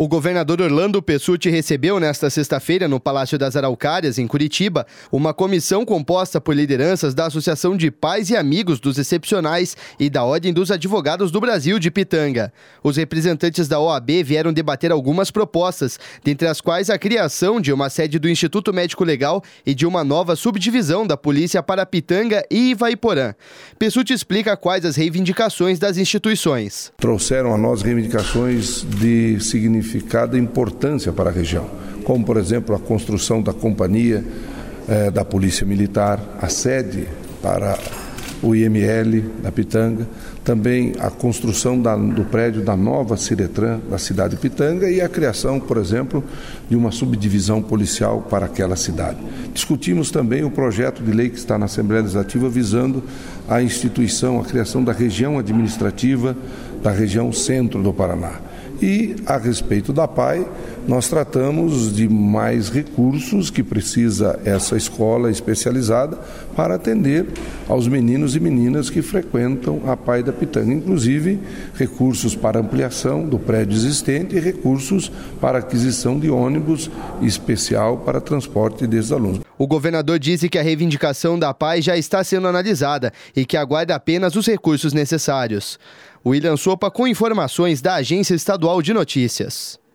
O governador Orlando Pessutti recebeu nesta sexta-feira, no Palácio das Araucárias, em Curitiba, uma comissão composta por lideranças da Associação de Pais e Amigos dos Excepcionais e da Ordem dos Advogados do Brasil de Pitanga. Os representantes da OAB vieram debater algumas propostas, dentre as quais a criação de uma sede do Instituto Médico Legal e de uma nova subdivisão da Polícia para Pitanga e Ivaiporã. Pessutti explica quais as reivindicações das instituições. Trouxeram a nós reivindicações de significada importância para a região, como, por exemplo, a construção da companhia da Polícia Militar, a sede para o IML da Pitanga, também a construção do prédio da nova Ciretran da cidade de Pitanga e a criação, por exemplo, de uma subdivisão policial para aquela cidade. Discutimos também o projeto de lei que está na Assembleia Legislativa visando a instituição, a criação da região administrativa da região centro do Paraná. E, a respeito da PAI, nós tratamos de mais recursos que precisa essa escola especializada para atender aos meninos e meninas que frequentam a PAI da Pitanga, inclusive recursos para ampliação do prédio existente e recursos para aquisição de ônibus especial para transporte desses alunos. O governador disse que a reivindicação da PAI já está sendo analisada e que aguarda apenas os recursos necessários. William Sopa com informações da Agência Estadual de Notícias.